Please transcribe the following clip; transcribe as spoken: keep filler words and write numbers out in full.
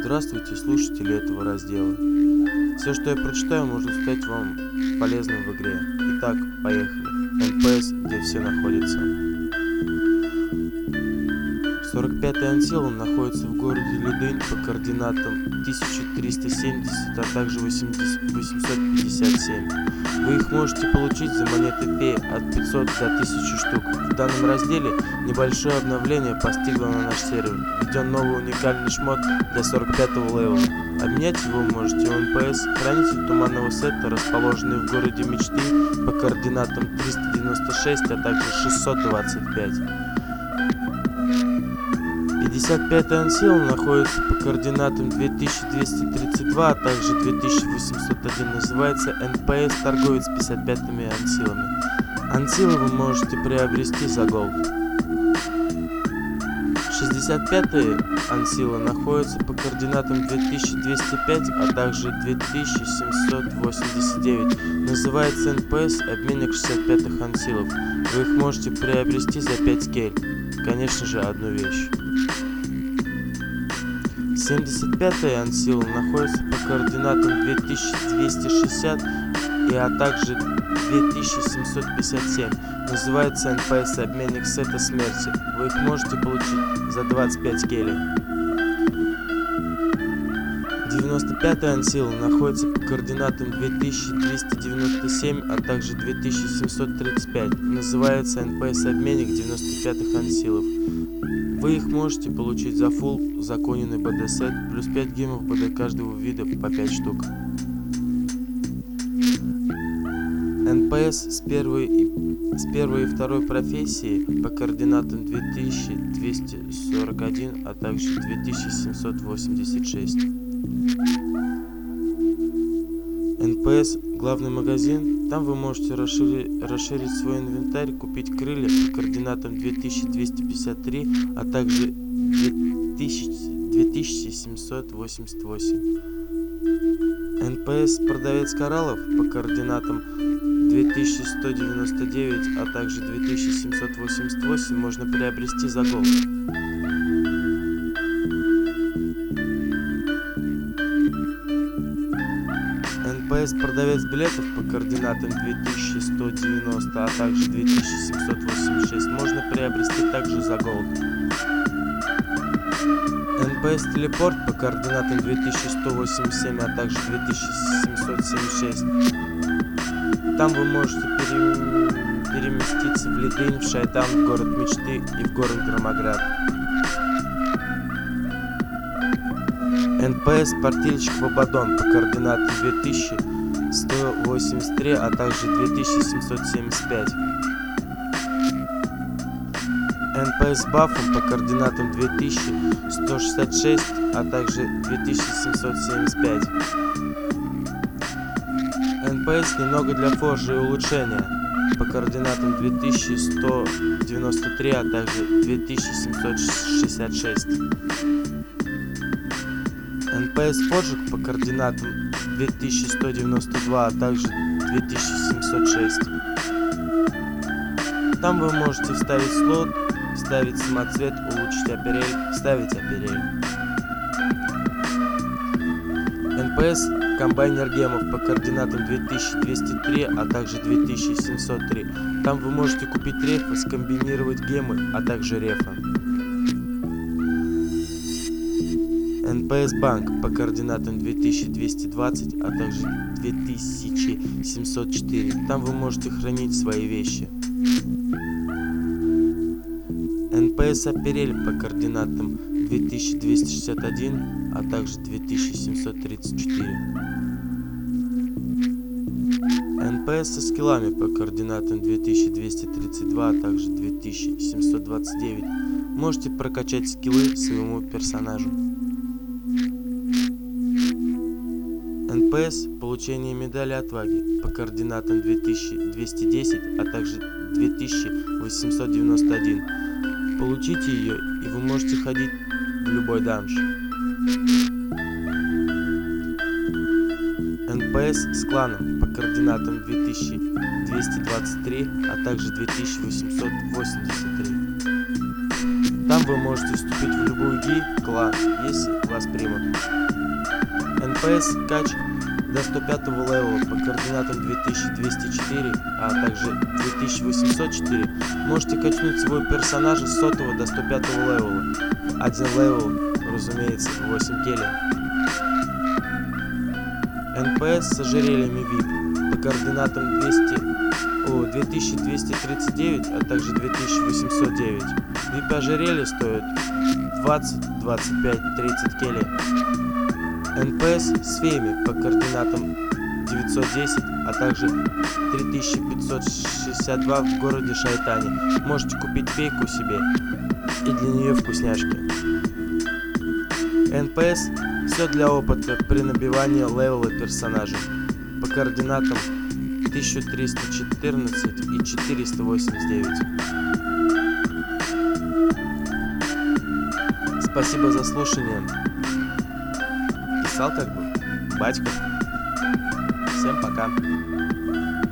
Здравствуйте, слушатели этого раздела. Все, что я прочитаю, может стать вам полезным в игре. Итак, поехали. эн пэ эс, где все находится. сорок пятый Ансилум находится в городе Людынь по координатам тысяча триста семьдесят, а также восемьсот пятьдесят семь. Вы их можете получить за монеты Пи от пятисот до тысячи штук. В данном разделе небольшое обновление постигло на наш сервер. Введен новый уникальный шмот для сорок пятого левела. Обменять его можете у эн пэ эс, хранитель туманного сета, расположенный в городе Мечты по координатам триста девяносто шесть, а также шестьсот двадцать пять. пятьдесят пятый Ансилум находится по координатам две тысячи двести тридцать два, а также две тысячи восемьсот один. Называется эн пэ эс торговец пятьдесят пятыми Ансилами. Ансилы вы можете приобрести за голд. шестьдесят пятый Ансилы находится по координатам две тысячи двести пять, а также две тысячи семьсот восемьдесят девять. Называется эн пэ эс обменник шестьдесят пятых Ансилов. Вы их можете приобрести за пять скель. Конечно же, одну вещь. семьдесят пятый Ансилум находится по координатам две тысячи двести шестьдесят и а также две тысячи семьсот пятьдесят семь. Называется эн пэ эс обменник сета смерти. Вы их можете получить за двадцать пять скелей. девяносто пятый Ансилум находится по координатам две тысячи двести девяносто семь, а также две тысячи семьсот тридцать пять. Называется эн пэ эс обменник девяносто пятых Ансилов. Вы их можете получить за фулл законенный бэ дэ сет, плюс пять гемов бэ дэ каждого вида по пять штук. эн пэ эс с первой и, с первой и второй профессии по координатам две тысячи двести сорок один, а также две тысячи семьсот восемьдесят шесть. эн пэ эс главный магазин. Там вы можете расширить, расширить свой инвентарь, купить крылья по координатам две тысячи двести пятьдесят три, а также две тысячи семьсот восемьдесят восемь. эн пэ эс продавец кораллов по координатам две тысячи сто девяносто девять, а также две тысячи семьсот восемьдесят восемь можно приобрести за голд. эн пэ эс продавец билетов по координатам две тысячи сто девяносто, а также две тысячи семьсот восемьдесят шесть можно приобрести также за голд. эн пэ эс телепорт по координатам две тысячи сто восемьдесят семь, а также две тысячи семьсот семьдесят шесть. Там вы можете пере... переместиться в Лидынь, в Шайтан, в город Мечты и в город Громоград. эн пэ эс портильщик в Абадон по координатам две тысячи сто восемьдесят три, а также две тысячи семьсот семьдесят пять. эн пэ эс бафом по координатам две тысячи сто шестьдесят шесть, а также две тысячи семьсот семьдесят пять. эн пэ эс немного для форжа и улучшения по координатам две тысячи сто девяносто три, а также две тысячи семьсот шестьдесят шесть. эн пэ эс форжик по координатам две тысячи сто девяносто два, а также две тысячи семьсот шесть. Там вы можете вставить слот, ставить самоцвет, улучшить аппарель, ставить аппарель. эн пэ эс комбайнер гемов по координатам две тысячи двести три, а также две тысячи семьсот три. Там вы можете купить рефы, скомбинировать гемы, а также рефа. эн пэ эс банк по координатам две тысячи двести двадцать, а также две тысячи семьсот четыре. Там вы можете хранить свои вещи. эн пэ эс аппарель по координатам две тысячи двести шестьдесят один, а также две тысячи семьсот тридцать четыре. эн пэ эс со скиллами по координатам две тысячи двести тридцать два, а также две тысячи семьсот двадцать девять. Можете прокачать скиллы своему персонажу. эн пэ эс получение медали отваги по координатам две тысячи двести десять, а также две тысячи восемьсот девяносто один. Получите ее, и вы можете ходить в любой данж. эн пэ эс с кланом по координатам две тысячи двести двадцать три, а также две тысячи восемьсот восемьдесят три. Там вы можете вступить в любую ги, клан, если вас примут. эн пэ эс кач до сто пятого левела по координатам две тысячи двести четыре, а также две тысячи восемьсот четыре. Можете качнуть своего персонажа с сотого до сто пятого левела. Один левел, разумеется, восемь келей. эн пэ эс с ожерельями ви ай пи по координатам двести, о, две тысячи двести тридцать девять, а также две тысячи восемьсот девять. ви ай пи ожерелья стоят двадцать, двадцать пять, тридцать келей. эн пэ эс с феями по координатам девятьсот десять, а также три тысячи пятьсот шестьдесят два в городе Шайтане. Можете купить фейку себе и для нее вкусняшки. эн пэ эс все для опыта при набивании левела персонажа по координатам тысяча триста четырнадцать и четыреста восемьдесят девять. Спасибо за слушание. Писал как бы батька. Всем пока.